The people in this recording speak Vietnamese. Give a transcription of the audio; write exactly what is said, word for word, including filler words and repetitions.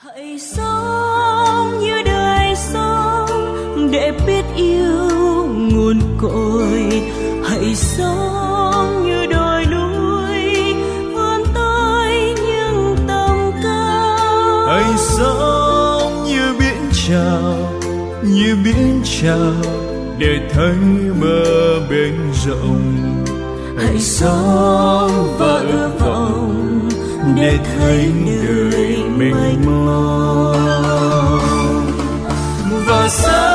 Hãy sống như đời sống để biết yêu nguồn cội. Hãy sống như đồi núi vươn tới những tầm cao. Hãy sống như biển trào, như biển trào để thấy bờ bên rộng. Hãy sống và ước vọng để thấy đời mênh mông. Và